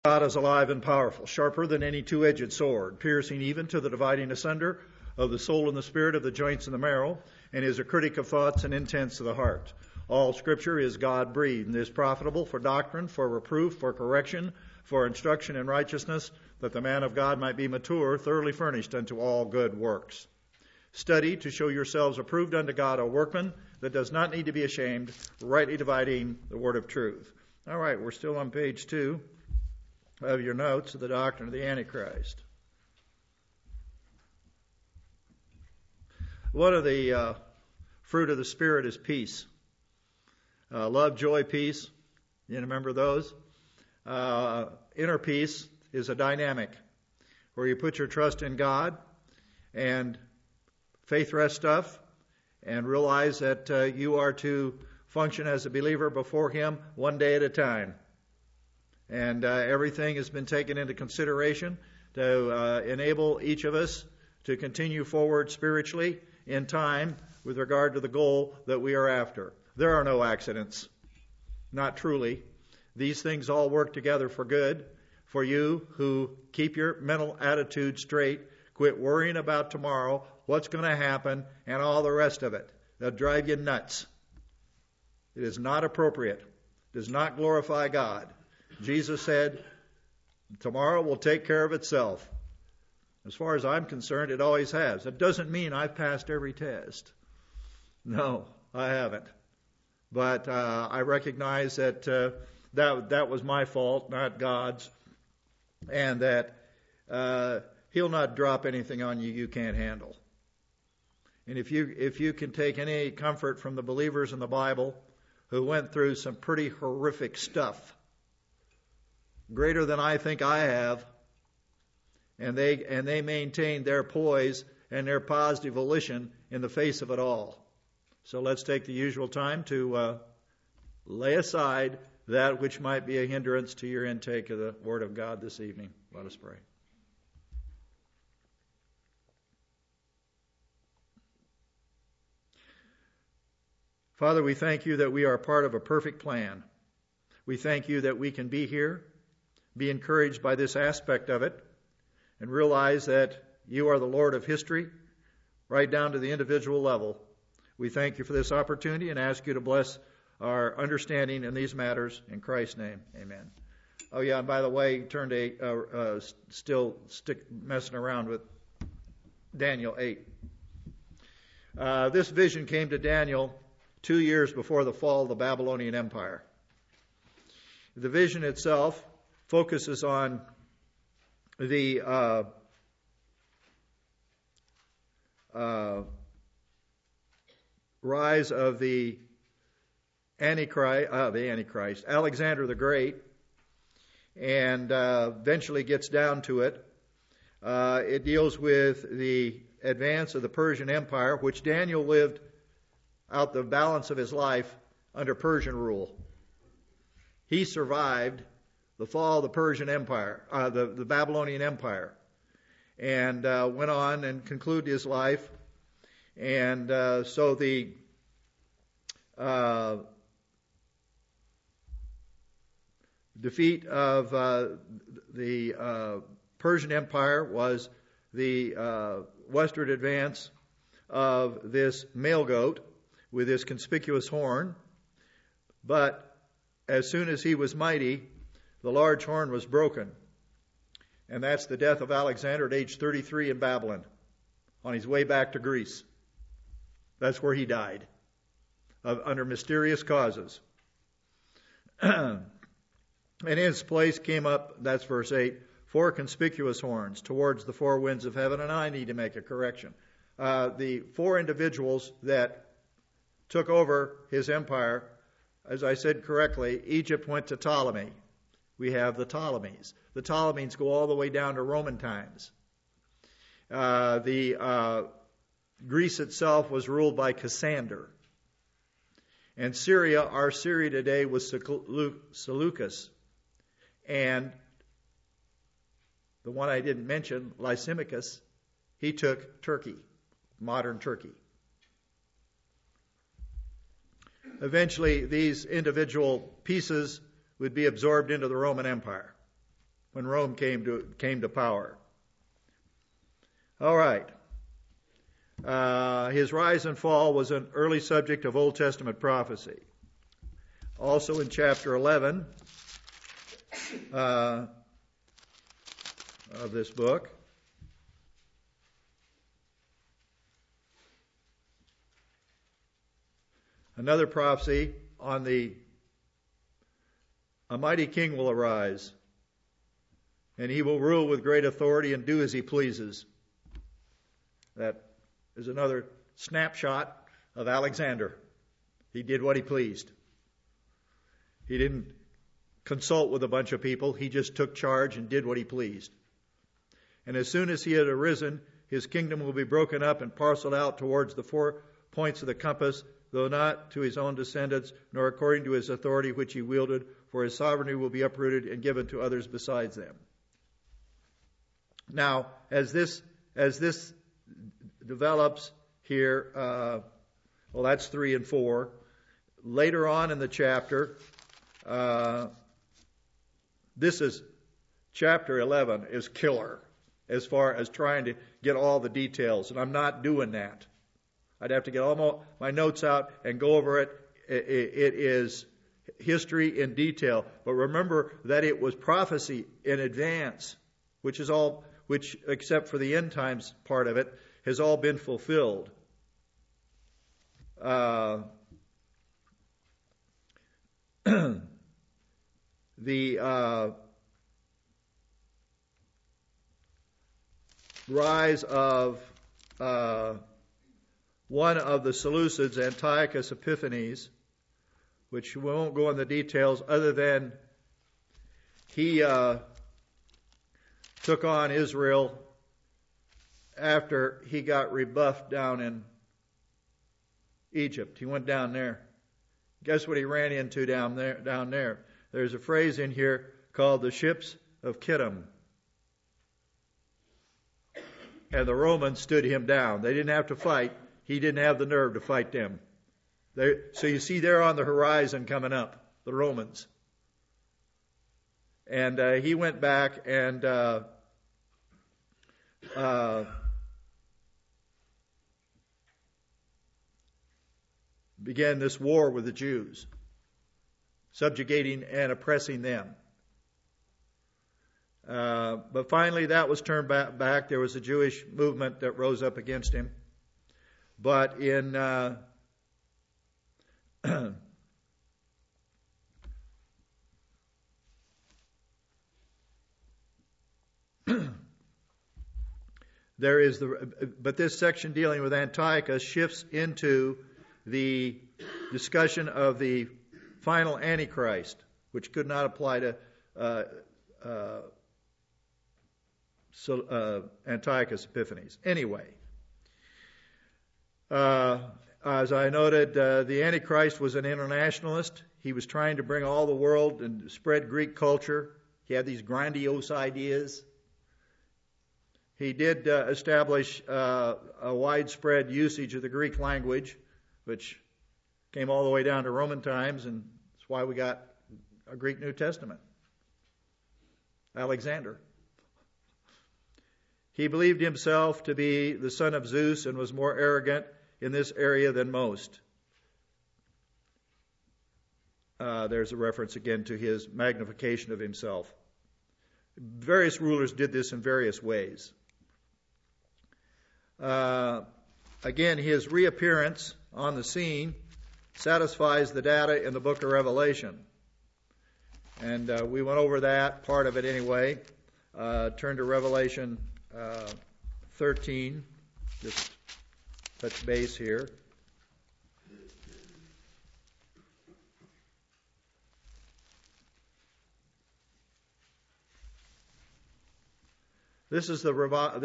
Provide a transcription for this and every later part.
God is alive and powerful, sharper than any two-edged sword, piercing even to the dividing asunder of the soul and the spirit, of the joints and the marrow, and is a critic of thoughts and intents of the heart. All Scripture is God-breathed and is profitable for doctrine, for reproof, for correction, for instruction in righteousness, that the man of God might be mature, thoroughly furnished unto all good works. Study to show yourselves approved unto God, a workman that does not need to be ashamed, rightly dividing the word of truth. All right, we're still on page 2 of your notes of the doctrine of the Antichrist. One of the fruit of the Spirit is peace. Love, joy, peace. You remember those? Inner peace is a dynamic where you put your trust in God and faith rest stuff and realize that you are to function as a believer before Him one day at a time. And everything has been taken into consideration to enable each of us to continue forward spiritually in time with regard to the goal that we are after. There are no accidents. Not truly. These things all work together for good for you who keep your mental attitude straight, quit worrying about tomorrow, what's going to happen, and all the rest of it. They'll drive you nuts. It is not appropriate. It does not glorify God. Jesus said, tomorrow will take care of itself. As far as I'm concerned, it always has. It doesn't mean I've passed every test. No, I haven't. But I recognize that that was my fault, not God's, and that He'll not drop anything on you can't handle. And if you can take any comfort from the believers in the Bible who went through some pretty horrific stuff, greater than I think I have, and they maintained their poise and their positive volition in the face of it all. So let's take the usual time to lay aside that which might be a hindrance to your intake of the Word of God this evening. Let us pray. Father, we thank you that we are part of a perfect plan. We thank you that we can be here, be encouraged by this aspect of it, and realize that you are the Lord of history, right down to the individual level. We thank you for this opportunity and ask you to bless our understanding in these matters. In Christ's name, amen. Oh yeah, and by the way, turn to still stick messing around with Daniel 8. This vision came to Daniel 2 years before the fall of the Babylonian Empire. The vision itself focuses on the rise of the Antichrist, Alexander the Great, and eventually gets down to it. It deals with the advance of the Persian Empire, which Daniel lived out the balance of his life under Persian rule. He survived the fall of the Persian Empire, the Babylonian Empire, and went on and concluded his life. And so the defeat of the Persian Empire was the westward advance of this male goat with his conspicuous horn. But as soon as he was mighty, the large horn was broken. And that's the death of Alexander at age 33 in Babylon, on his way back to Greece. That's where he died, under mysterious causes. And in his place came up, that's verse 8, 4 conspicuous horns towards the 4 winds of heaven. And I need to make a correction. The 4 individuals that took over his empire, as I said correctly, Egypt went to Ptolemy. We have the Ptolemies. The Ptolemies go all the way down to Roman times. Greece itself was ruled by Cassander. And Syria, our Syria today, was Seleucus. And the one I didn't mention, Lysimachus, he took Turkey, modern Turkey. Eventually, these individual pieces would be absorbed into the Roman Empire. when Rome came to power. All right. His rise and fall was an early subject of Old Testament prophecy. Also in chapter 11 of this book, another prophecy on a mighty king will arise, and he will rule with great authority and do as he pleases. That is another snapshot of Alexander. He did what he pleased. He didn't consult with a bunch of people. He just took charge and did what he pleased. And as soon as he had arisen, his kingdom will be broken up and parceled out towards the 4 points of the compass, though not to his own descendants, nor according to his authority which he wielded, for his sovereignty will be uprooted and given to others besides them. Now, as this develops here, well, that's 3 and 4. Later on in the chapter, chapter 11 is killer as far as trying to get all the details, and I'm not doing that. I'd have to get all my notes out and go over it. It is history in detail, but remember that it was prophecy in advance, which except for the end times part of it, has all been fulfilled. The rise of one of the Seleucids, Antiochus Epiphanes, which we won't go into details other than he took on Israel after he got rebuffed down in Egypt. He went down there. Guess what he ran into down there? There's a phrase in here called the ships of Kittim. And the Romans stood him down. They didn't have to fight. He didn't have the nerve to fight them. So you see they're on the horizon coming up, the Romans. And he went back and began this war with the Jews, subjugating and oppressing them. But finally that was turned back. There was a Jewish movement that rose up against him. But in but this section dealing with Antiochus shifts into the discussion of the final Antichrist, which could not apply to Antiochus Epiphanes. Anyway, as I noted, the Antichrist was an internationalist. He was trying to bring all the world and spread Greek culture. He had these grandiose ideas. He did establish a widespread usage of the Greek language, which came all the way down to Roman times, and that's why we got a Greek New Testament. Alexander. He believed himself to be the son of Zeus and was more arrogant in this area than most. There's a reference again to his magnification of himself. Various rulers did this in various ways. Again, his reappearance on the scene satisfies the data in the book of Revelation. And we went over that, part of it anyway. Turn to Revelation 13. Just touch base here. This is the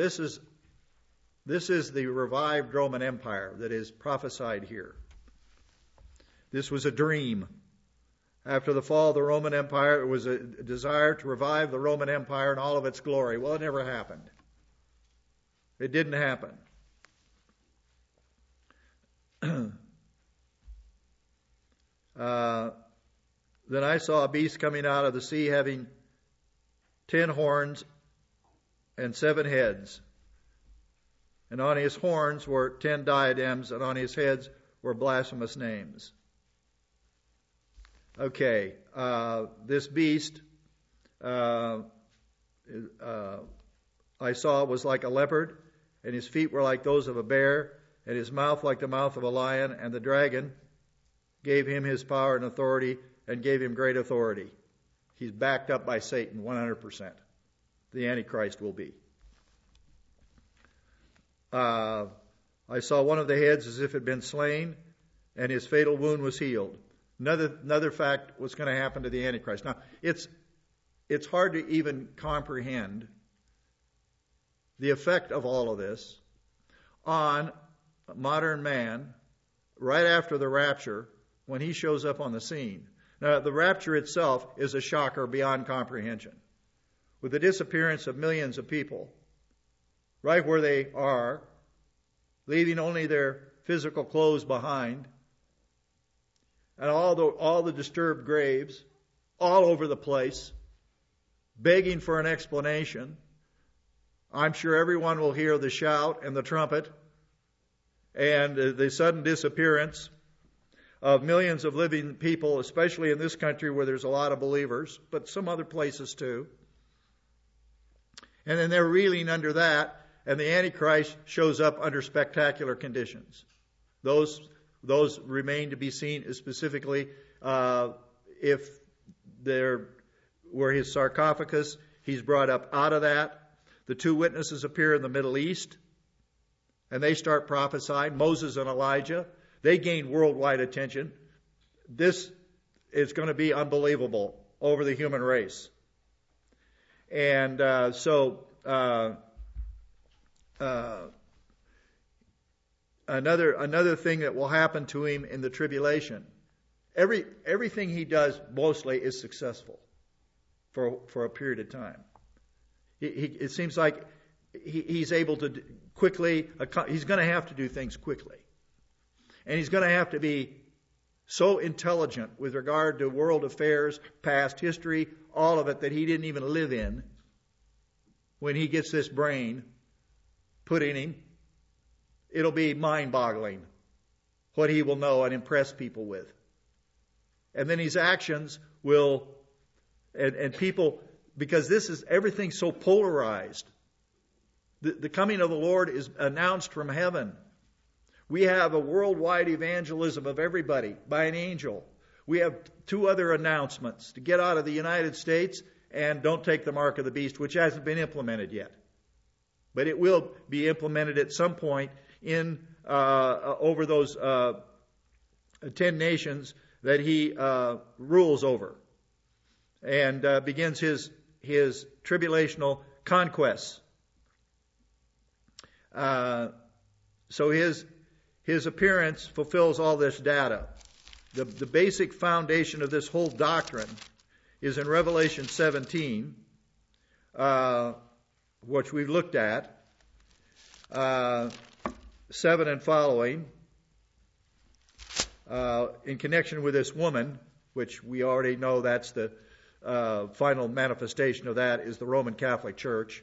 revived Roman Empire that is prophesied here. This was a dream. After the fall of the Roman Empire, it was a desire to revive the Roman Empire in all of its glory. Well, it never happened. It didn't happen. Then I saw a beast coming out of the sea, having 10 horns and 7 heads. And on his horns were 10 diadems, and on his heads were blasphemous names. Okay, this beast I saw was like a leopard, and his feet were like those of a bear, and his mouth like the mouth of a lion, and the dragon gave him his power and authority, and gave him great authority. He's backed up by Satan 100%. The Antichrist will be. I saw one of the heads as if it had been slain, and his fatal wound was healed. Another fact what's going to happen to the Antichrist. Now, it's hard to even comprehend the effect of all of this on modern man right after the rapture when he shows up on the scene. Now, the rapture itself is a shocker beyond comprehension. With the disappearance of millions of people, right where they are, leaving only their physical clothes behind, and all the disturbed graves all over the place, begging for an explanation. I'm sure everyone will hear the shout and the trumpet and the sudden disappearance of millions of living people, especially in this country where there's a lot of believers, but some other places too. And then they're reeling under that, and the Antichrist shows up under spectacular conditions. Those remain to be seen, specifically if there were his sarcophagus. He's brought up out of that. The 2 witnesses appear in the Middle East, and they start prophesying. Moses and Elijah, they gain worldwide attention. This is going to be unbelievable over the human race. And another thing that will happen to him in the tribulation, everything he does mostly is successful for a period of time. It seems like he's able to quickly, he's going to have to do things quickly. And he's going to have to be so intelligent with regard to world affairs, past history, all of it that he didn't even live in when he gets this brain put in him. It'll be mind-boggling what he will know and impress people with. And then his actions will, and people, because this is everything so polarized. The coming of the Lord is announced from heaven. We have a worldwide evangelism of everybody by an angel. We have 2 other announcements: to get out of the United States and don't take the mark of the beast, which hasn't been implemented yet. But it will be implemented at some point in over those 10 nations that he rules over, and begins his tribulational conquests. So his appearance fulfills all this data. The basic foundation of this whole doctrine is in Revelation 17, which we've looked at, 7 and following, in connection with this woman, which we already know that's the final manifestation of that is the Roman Catholic Church.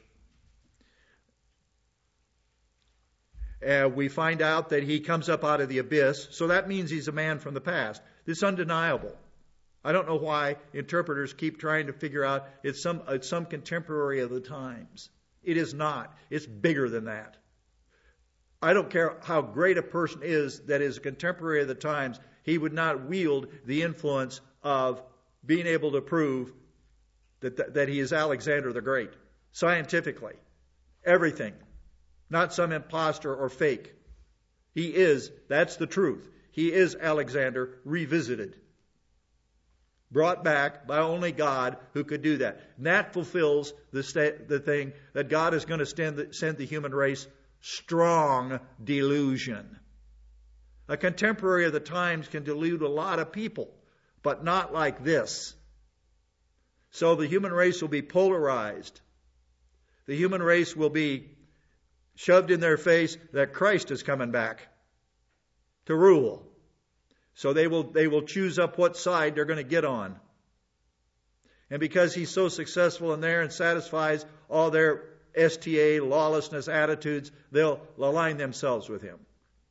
We find out that he comes up out of the abyss, so that means he's a man from the past. This is undeniable. I don't know why interpreters keep trying to figure out it's some contemporary of the times. It is not. It's bigger than that. I don't care how great a person is that is a contemporary of the times, he would not wield the influence of being able to prove that he is Alexander the Great. Scientifically. Everything. Not some imposter or fake. He is, that's the truth. He is Alexander revisited. Brought back by only God who could do that. And that fulfills the thing that God is going to send the human race strong delusion. A contemporary of the times can delude a lot of people, but not like this. So the human race will be polarized. The human race will be shoved in their face that Christ is coming back to rule. So they will choose up what side they're going to get on. And because he's so successful in there and satisfies all their STA, lawlessness attitudes, they'll align themselves with him.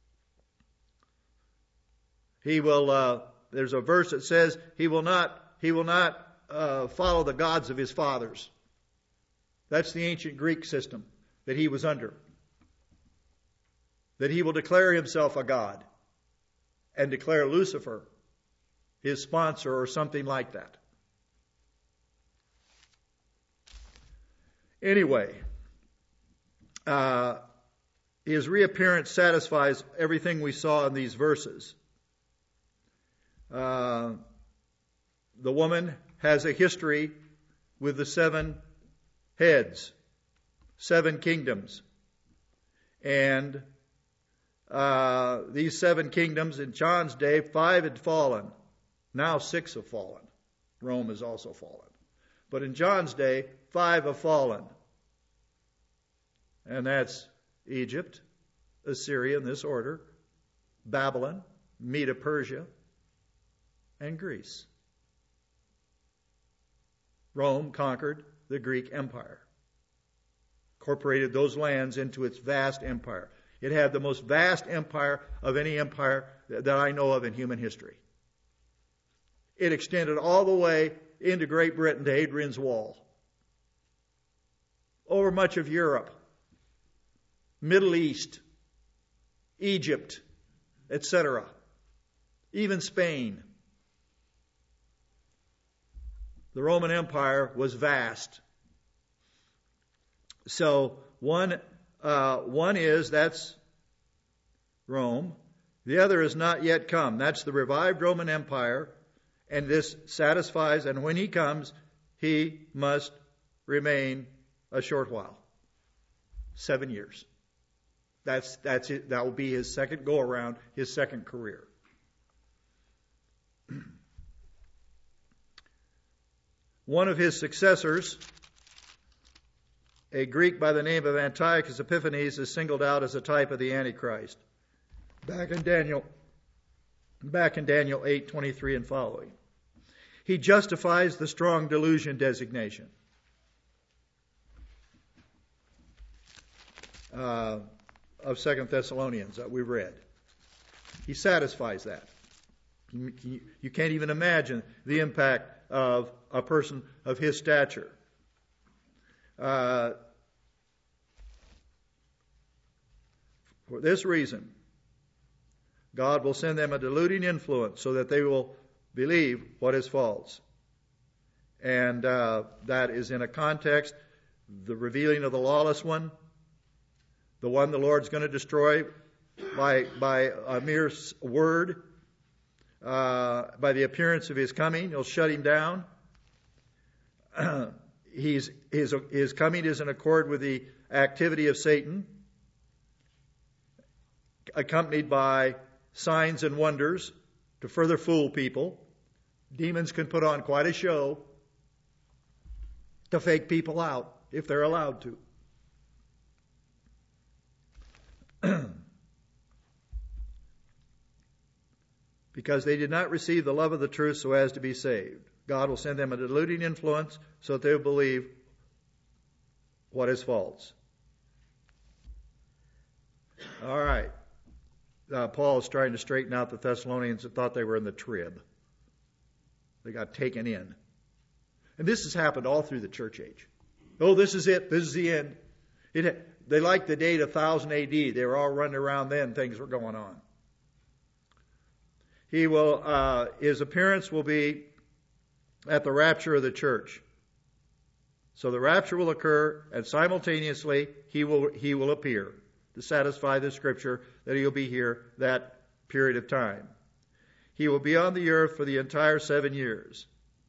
He will, there's a verse that says he will not follow the gods of his fathers. That's the ancient Greek system that he was under. That he will declare himself a god and declare Lucifer his sponsor or something like that. Anyway, his reappearance satisfies everything we saw in these verses. The woman has a history with the 7 heads, 7 kingdoms. And these 7 kingdoms, in John's day, 5 had fallen. Now 6 have fallen. Rome has also fallen. But in John's day, 5 have fallen. And that's Egypt, Assyria in this order, Babylon, Medo-Persia, and Greece. Rome conquered the Greek Empire, incorporated those lands into its vast empire. It had the most vast empire of any empire that I know of in human history. It extended all the way into Great Britain to Hadrian's Wall, over much of Europe, Middle East, Egypt, etc., even Spain. The Roman Empire was vast. So one is, that's Rome. The other is not yet come. That's the revived Roman Empire. And this satisfies, and when he comes, he must remain a short while. 7 years. That's it. That will be his second go around, his second career. One of his successors, a Greek by the name of Antiochus Epiphanes, is singled out as a type of the Antichrist. Back in Daniel 8:23 and following. He justifies the strong delusion designation of 2 Thessalonians that we read. He satisfies that. You can't even imagine the impact of a person of his stature. For this reason, God will send them a deluding influence so that they will believe what is false. And that is in a context, the revealing of the lawless one, the one the Lord's going to destroy by a mere word, by the appearance of his coming. He'll shut him down. His coming is in accord with the activity of Satan, accompanied by signs and wonders to further fool people. Demons can put on quite a show to fake people out if they're allowed to. Because they did not receive the love of the truth so as to be saved. God will send them a deluding influence so that they will believe what is false. All right. Paul is trying to straighten out the Thessalonians that thought they were in the trib. They got taken in. And this has happened all through the church age. Oh, this is it. This is the end. They liked the date of 1000 AD. They were all running around then. Things were going on. His appearance will be at the rapture of the church. So the rapture will occur, and simultaneously he will appear to satisfy the scripture that he'll be here that period of time. He will be on the earth for the entire 7 years.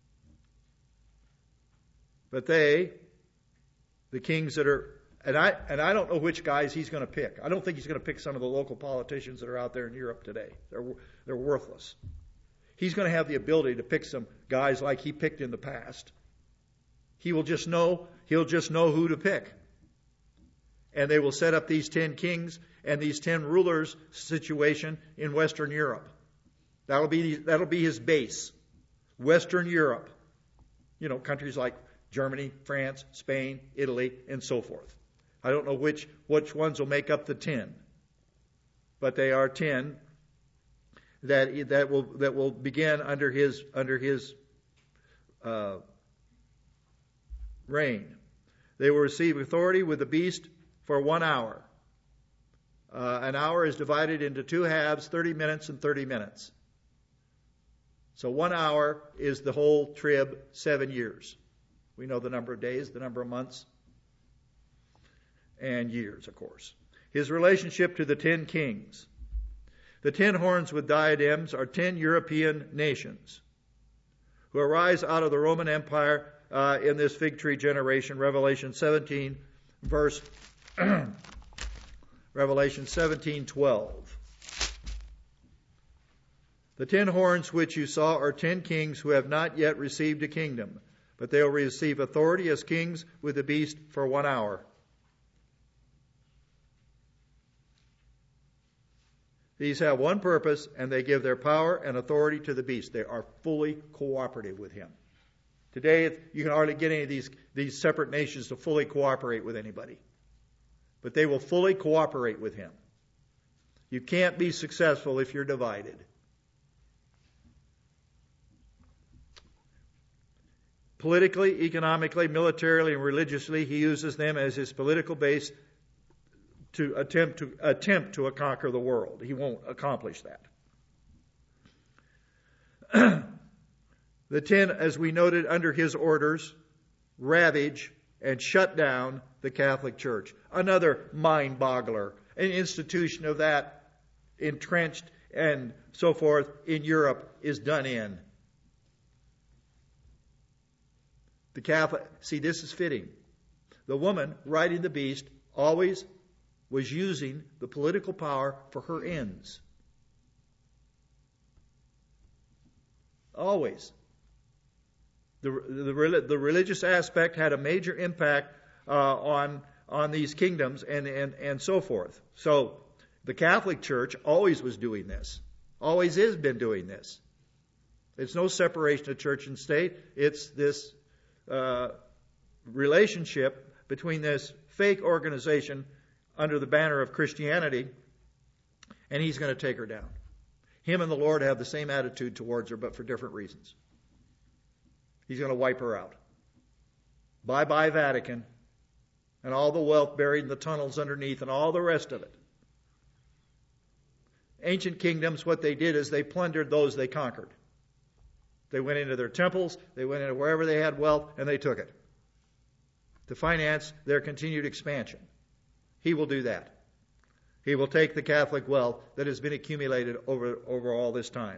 But the kings that are, and I don't know which guys he's going to pick. I don't think he's going to pick some of the local politicians that are out there in Europe today. They're worthless. He's going to have the ability to pick some guys like he picked in the past. He'll just know who to pick. And they will set up these 10 kings and these 10 rulers situation in Western Europe. That'll be his base. Western Europe. countries like Germany, France, Spain, Italy, and so forth. I don't know which ones will make up the 10, but they are 10 that will begin under his reign. They will receive authority with the beast for 1 hour. An hour is divided into 2 halves, 30 minutes and 30 minutes. So 1 hour is the whole trib, 7 years. We know the number of days, the number of months, and years, of course. His relationship to the 10 kings. The 10 horns with diadems are 10 European nations who arise out of the Roman Empire in this fig tree generation. Revelation 17, verse Revelation 17:12. The 10 horns which you saw are 10 kings who have not yet received a kingdom, but they will receive authority as kings with the beast for 1 hour. These have one purpose, and they give their power and authority to the beast. They are fully cooperative with him. Today, you can hardly get any of these separate nations to fully cooperate with anybody. But they will fully cooperate with him. You can't be successful if you're divided. Politically, economically, militarily, and religiously, he uses them as his political base to attempt to conquer the world. He won't accomplish that. The 10, as we noted, under his orders, ravage and shut down the Catholic Church. Another mind-boggler, an institution of that entrenched and so forth in Europe is done in. The Catholic, see, this is fitting. The woman riding the beast always was using the political power for her ends. Always. The religious aspect had a major impact on these kingdoms and so forth. So the Catholic Church always was doing this. Always has been doing this. It's no separation of church and state. It's this relationship between this fake organization under the banner of Christianity, and he's going to take her down. Him and the Lord have the same attitude towards her, but for different reasons. He's going to wipe her out. Bye-bye Vatican, and all the wealth buried in the tunnels underneath, and all the rest of it. Ancient kingdoms, what they did is they plundered those they conquered. They went into their temples, they went into wherever they had wealth, and they took it to finance their continued expansion. He will do that. He will take the Catholic wealth that has been accumulated over all this time.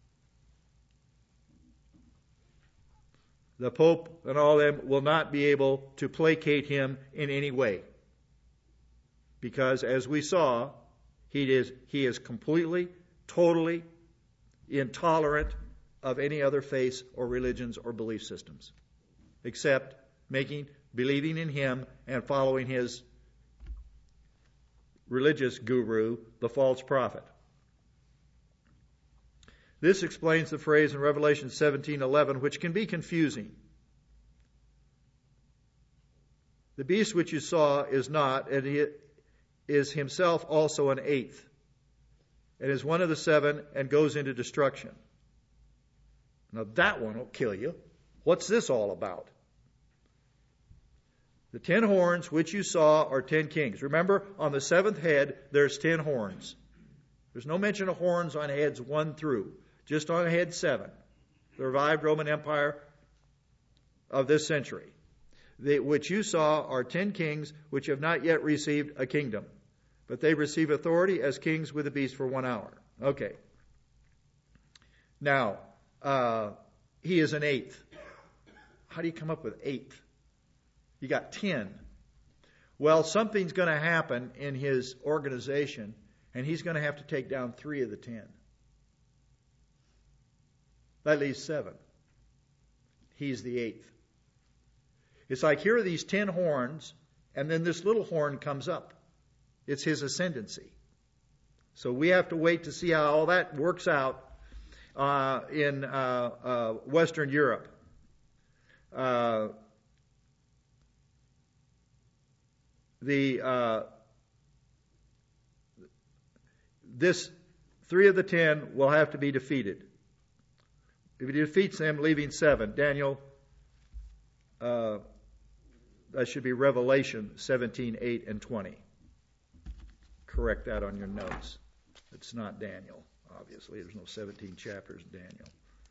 The Pope and all them will not be able to placate him in any way. Because, as we saw, he is completely, totally intolerant of any other faiths or religions or belief systems, except believing in him and following his religious guru, the false prophet. This explains the phrase in Revelation 17:11, which can be confusing. The beast which you saw is not, and he is himself also an eighth, and is one of the 7, and goes into destruction. Now that one will kill you. What's this all about? The 10 horns which you saw are 10 kings. Remember, on the 7th head, there's 10 horns. There's no mention of horns on heads 1 through, just on head 7. The revived Roman Empire of this century. Which you saw are 10 kings which have not yet received a kingdom, but they receive authority as kings with the beast for 1 hour. Okay. Now, he is an eighth. How do you come up with eighth? You got 10. Well, something's going to happen in his organization, and he's going to have to take down 3 of the 10. That leaves 7. He's the eighth. It's like here are these 10 horns, and then this little horn comes up. It's his ascendancy. So we have to wait to see how all that works out in Western Europe. This 3 of the 10 will have to be defeated. If he defeats them, leaving 7, Daniel, that should be Revelation 17, 8, and 20. Correct that on your notes. It's not Daniel, obviously. There's no 17 chapters in Daniel.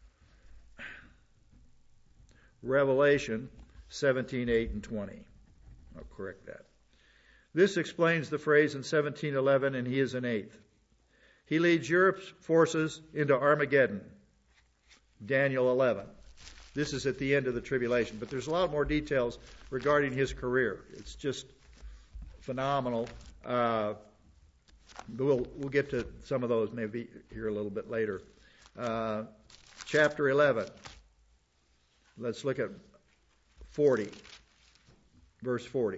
Revelation 17, 8, and 20. I'll correct that. This explains the phrase in 17:11, and he is an eighth. He leads Europe's forces into Armageddon, Daniel 11. This is at the end of the tribulation, but there's a lot more details regarding his career. It's just phenomenal. We'll get to some of those maybe here a little bit later. Chapter 11. Let's look at 40, verse 40.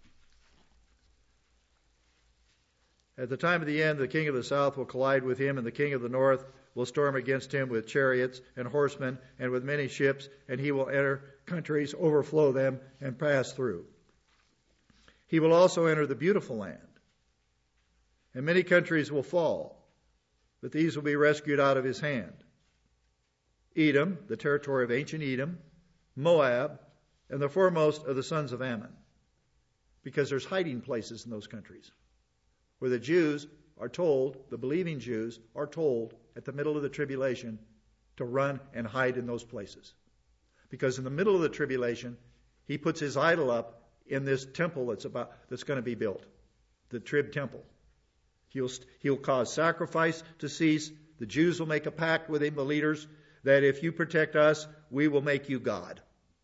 At the time of the end, the king of the south will collide with him, and the king of the north will storm against him with chariots and horsemen and with many ships, and he will enter countries, overflow them, and pass through. He will also enter the beautiful land, and many countries will fall, but these will be rescued out of his hand. Edom, the territory of ancient Edom, Moab, and the foremost of the sons of Ammon, because there's hiding places in those countries where the Jews are told, the believing Jews are told at the middle of the tribulation to run and hide in those places. Because in the middle of the tribulation, he puts his idol up in this temple that's going to be built, the Trib Temple. He'll cause sacrifice to cease. The Jews will make a pact with him, the leaders, that if you protect us, we will make you God.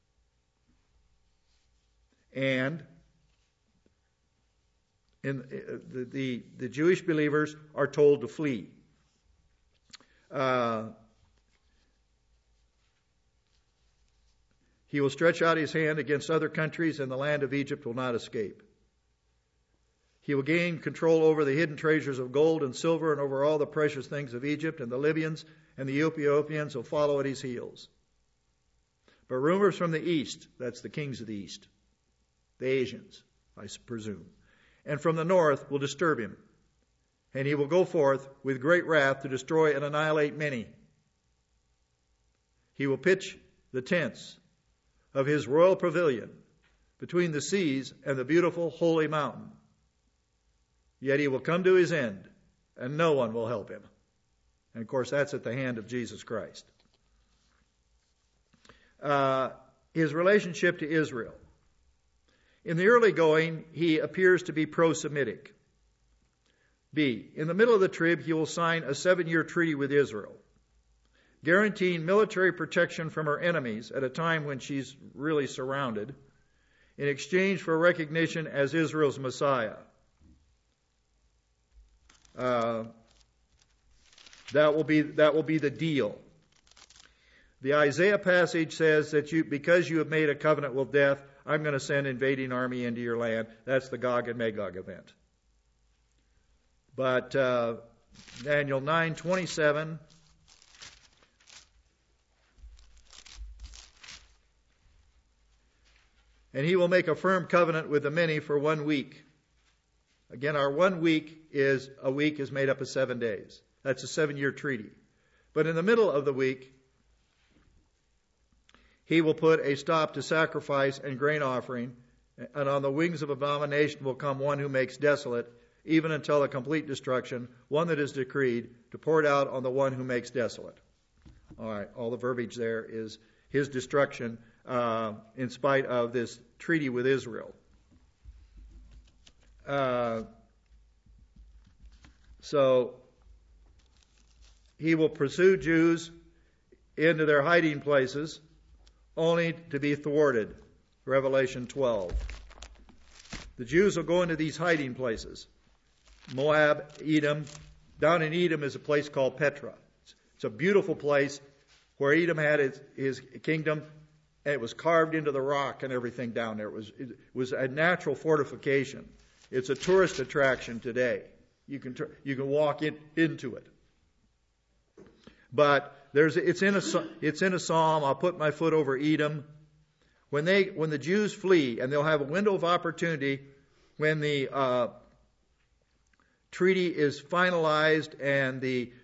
And the Jewish believers are told to flee. He will stretch out his hand against other countries, and the land of Egypt will not escape. He will gain control over the hidden treasures of gold and silver and over all the precious things of Egypt, and the Libyans and the Ethiopians will follow at his heels. But rumors from the east, that's the kings of the east, the Asians, I presume, and from the north will disturb him. And he will go forth with great wrath to destroy and annihilate many. He will pitch the tents of his royal pavilion between the seas and the beautiful holy mountain. Yet he will come to his end, and no one will help him. And of course, that's at the hand of Jesus Christ. His relationship to Israel. In the early going, he appears to be pro-Semitic. B. In the middle of the trib, he will sign a 7-year treaty with Israel, guaranteeing military protection from her enemies at a time when she's really surrounded, in exchange for recognition as Israel's Messiah. That will be the deal. The Isaiah passage says that because you have made a covenant with death, I'm going to send an invading army into your land. That's the Gog and Magog event. But Daniel 9:27. And he will make a firm covenant with the many for 1 week. Again, our 1 week is made up of 7 days. That's a 7-year treaty. But in the middle of the week, he will put a stop to sacrifice and grain offering, and on the wings of abomination will come one who makes desolate, even until the complete destruction, one that is decreed to pour it out on the one who makes desolate. All right, all the verbiage there is his destruction in spite of this treaty with Israel. So he will pursue Jews into their hiding places, only to be thwarted. Revelation 12. The Jews will go into these hiding places. Moab, Edom. Down in Edom is a place called Petra. It's a beautiful place where Edom had his kingdom, and it was carved into the rock and everything down there. It was a natural fortification. It's a tourist attraction today. You can walk into it. But it's in a psalm. I'll put my foot over Edom. When the Jews flee, and they'll have a window of opportunity when the treaty is finalized and the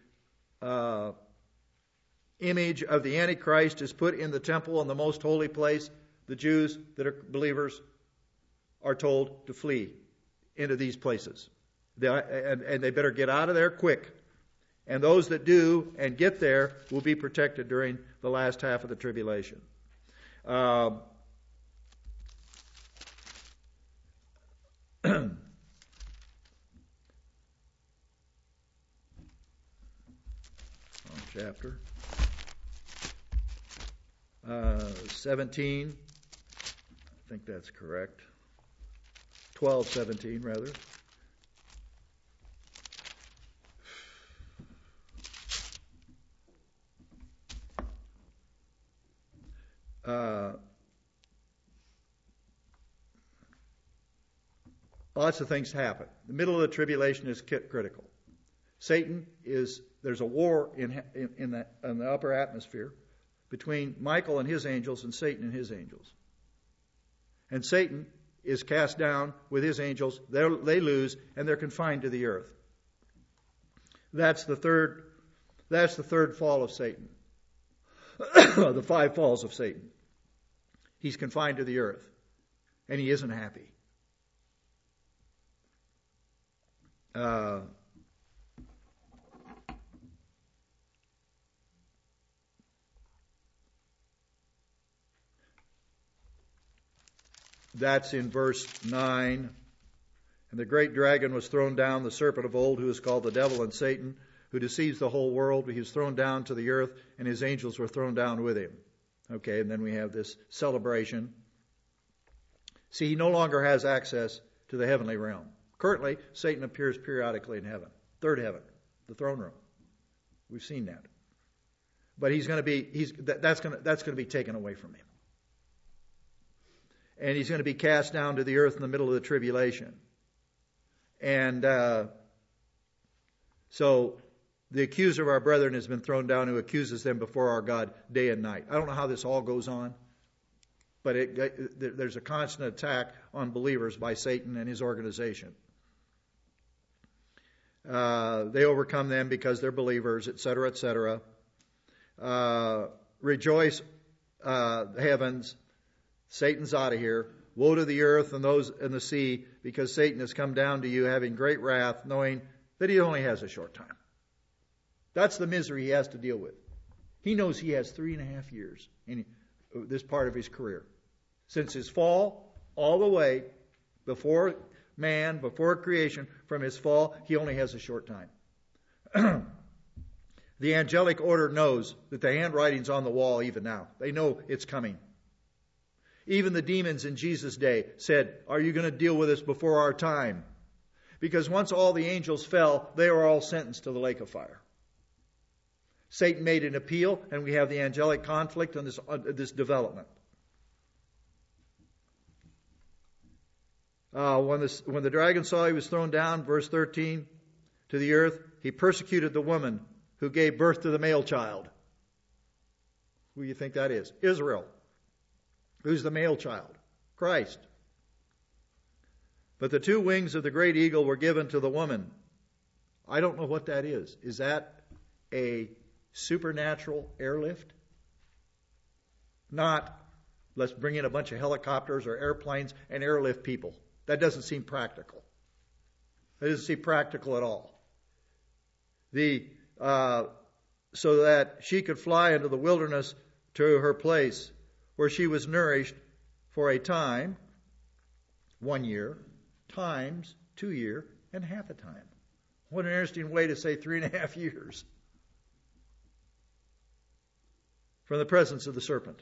image of the Antichrist is put in the temple in the most holy place, the Jews that are believers are told to flee into these places. And they better get out of there quick. And those that do and get there will be protected during the last half of the tribulation. Chapter 17, I think that's correct. 12:17 rather. Lots of things happen. The middle of the tribulation is critical. There's a war in the upper atmosphere between Michael and his angels and Satan and his angels. And Satan is cast down with his angels. They lose, and they're confined to the earth. That's the third fall of Satan. The 5 falls of Satan. He's confined to the earth, and he isn't happy. That's in verse 9. And the great dragon was thrown down, the serpent of old, who is called the devil and Satan, who deceives the whole world. He was thrown down to the earth, and his angels were thrown down with him. Okay, and then we have this celebration. See, he no longer has access to the heavenly realm. Currently, Satan appears periodically in heaven, third heaven, the throne room. We've seen that. But that's going to be taken away from him. And he's going to be cast down to the earth in the middle of the tribulation. And so the accuser of our brethren has been thrown down, who accuses them before our God day and night. I don't know how this all goes on, but there's a constant attack on believers by Satan and his organization. They overcome them because they're believers, etc., etc. Rejoice, heavens. Satan's out of here. Woe to the earth and those in the sea, because Satan has come down to you having great wrath, knowing that he only has a short time. That's the misery he has to deal with. He knows he has 3.5 years in this part of his career. Since his fall, all the way before man, before creation, from his fall, he only has a short time. The angelic order knows that the handwriting's on the wall even now. They know it's coming. Even the demons in Jesus' day said, "Are you going to deal with us before our time?" Because once all the angels fell, they were all sentenced to the lake of fire. Satan made an appeal, and we have the angelic conflict on this development. When the dragon saw he was thrown down, verse 13, to the earth, he persecuted the woman who gave birth to the male child. Who do you think that is? Israel. Who's the male child? Christ. But the 2 wings of the great eagle were given to the woman. I don't know what that is. Is that a supernatural airlift? Not, let's bring in a bunch of helicopters or airplanes and airlift people. That doesn't seem practical. That doesn't seem practical at all. So that she could fly into the wilderness to her place, where she was nourished for a time, 1 year, times 2 years, and half a time. What an interesting way to say 3.5 years. From the presence of the serpent.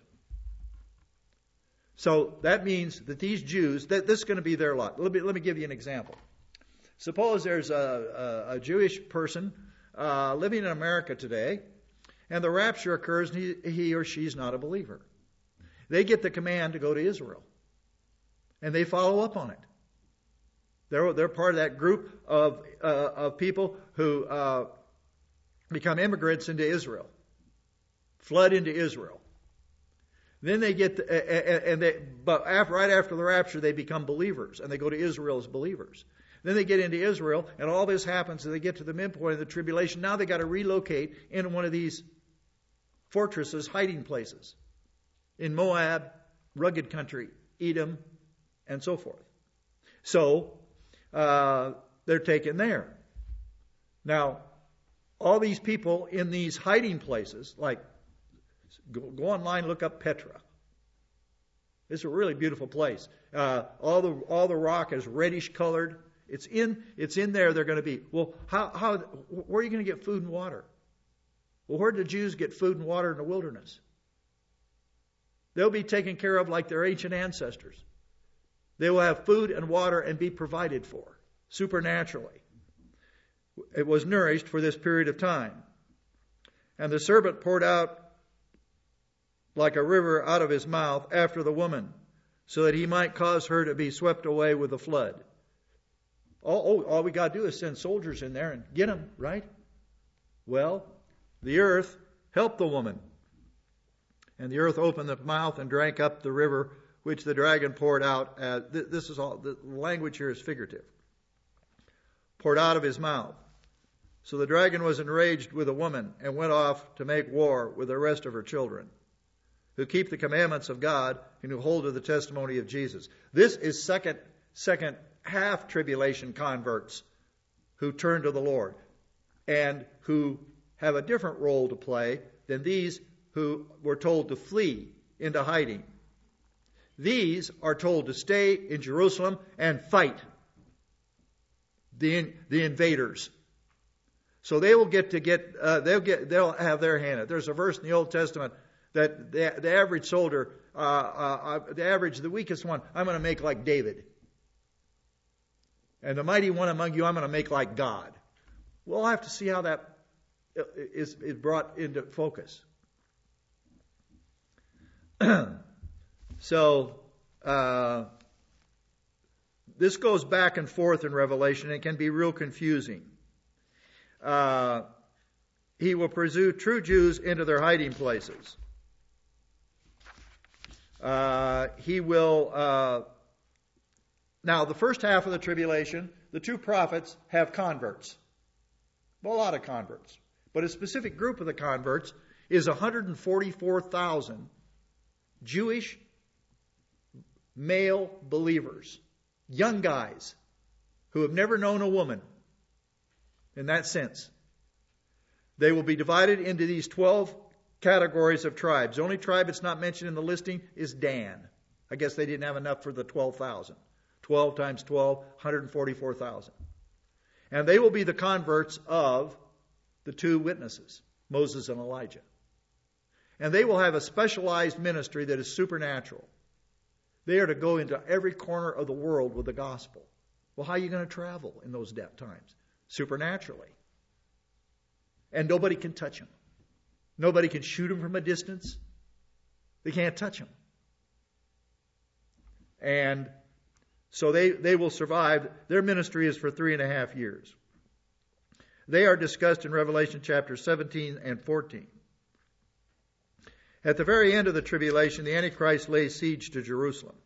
So that means that these Jews, this is going to be their lot. Let me give you an example. Suppose there's a Jewish person living in America today, and the rapture occurs, and he or she's not a believer. They get the command to go to Israel, and they follow up on it. They're part of that group of people who become immigrants into Israel, flood into Israel. Then they get, right after the rapture, they become believers, and they go to Israel as believers. Then they get into Israel, and all this happens, and they get to the midpoint of the tribulation. Now they got to relocate into one of these fortresses, hiding places, in Moab, rugged country, Edom, and so forth. So they're taken there. Now, all these people in these hiding places, like go online, look up Petra. It's a really beautiful place. All the rock is reddish colored. It's in there. They're going to be. Well, where are you going to get food and water? Well, where did the Jews get food and water in the wilderness? They'll be taken care of like their ancient ancestors. They will have food and water and be provided for supernaturally. It was nourished for this period of time. And the serpent poured out like a river out of his mouth after the woman, so that he might cause her to be swept away with the flood. All we got to do is send soldiers in there and get them, right? Well, the earth helped the woman. And the earth opened the mouth and drank up the river which the dragon poured out. This is all, the language here is figurative. Poured out of his mouth. So the dragon was enraged with the woman and went off to make war with the rest of her children, who keep the commandments of God and who hold to the testimony of Jesus. This is second half tribulation converts who turn to the Lord and who have a different role to play than these who were told to flee into hiding. These are told to stay in Jerusalem and fight the invaders. So they will they'll have their hand. There's a verse in the Old Testament that the average soldier, the weakest one, I'm going to make like David. And the mighty one among you, I'm going to make like God. We'll have to see how that is brought into focus. So, this goes back and forth in Revelation. It can be real confusing. He will pursue true Jews into their hiding places. He will... Now, the first half of the tribulation, the two prophets have converts. Well, a lot of converts. But a specific group of the converts is 144,000 Jewish male believers, young guys who have never known a woman in that sense. They will be divided into these 12 categories of tribes. The only tribe that's not mentioned in the listing is Dan. I guess they didn't have enough for the 12,000. 12 times 12, 144,000. And they will be the converts of the two witnesses, Moses and Elijah. And they will have a specialized ministry that is supernatural. They are to go into every corner of the world with the gospel. Well, how are you going to travel in those times? Supernaturally. And nobody can touch them. Nobody can shoot them from a distance. They can't touch them. And so they will survive. Their ministry is for 3.5 years. They are discussed in Revelation chapter 17 and 14. At the very end of the tribulation, the Antichrist lays siege to Jerusalem.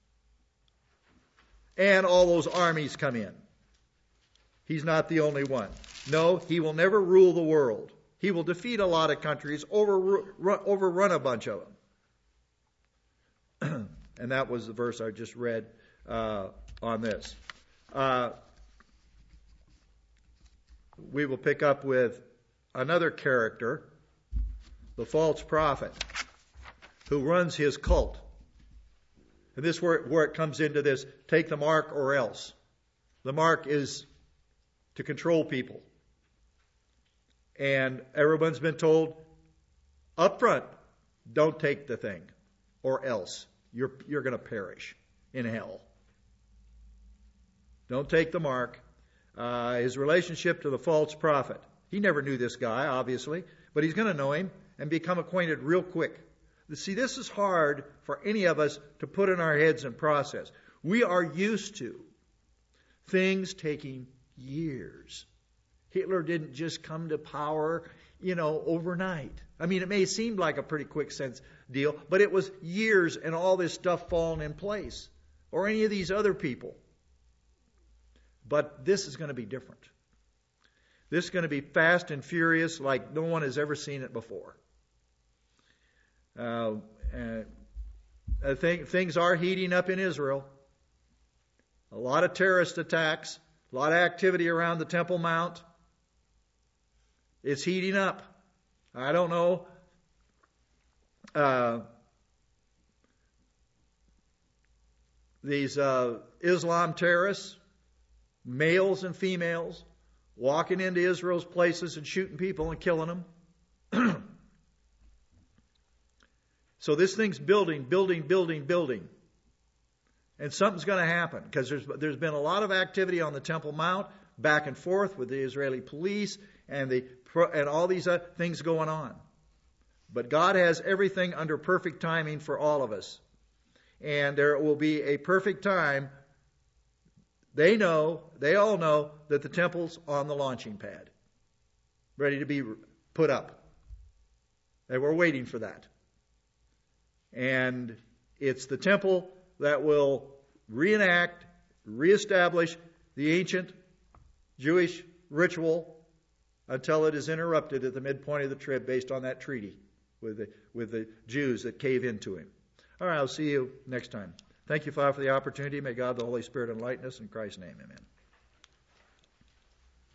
And all those armies come in. He's not the only one. No, he will never rule the world. He will defeat a lot of countries, overrun a bunch of them. And that was the verse I just read on this. We will pick up with another character, the false prophet, who runs his cult. And this is where it comes into this, take the mark or else. The mark is to control people. And everyone's been told up front, don't take the thing, or else you're going to perish in hell. Don't take the mark. His relationship to the false prophet. He never knew this guy, obviously, but he's going to know him and become acquainted real quick. See, this is hard for any of us to put in our heads and process. We are used to things taking years. Hitler didn't just come to power, overnight. I mean, it may seem like a pretty quick sense deal, but it was years and all this stuff falling in place. Or any of these other people. But this is going to be different. This is going to be fast and furious like no one has ever seen it before. Things are heating up in Israel. A lot of terrorist attacks, a lot of activity around the Temple Mount. It's heating up. I don't know. These Islam terrorists, males and females, walking into Israel's places and shooting people and killing them. So this thing's building. And something's going to happen because there's been a lot of activity on the Temple Mount, back and forth with the Israeli police and all these things going on. But God has everything under perfect timing for all of us. And there will be a perfect time. They all know that the temple's on the launching pad, ready to be put up. They were waiting for that. And it's the temple that will reestablish the ancient Jewish ritual until it is interrupted at the midpoint of the trib based on that treaty with the Jews that cave into him. All right, I'll see you next time. Thank you, Father, for the opportunity. May God, the Holy Spirit, enlighten us. In Christ's name, amen.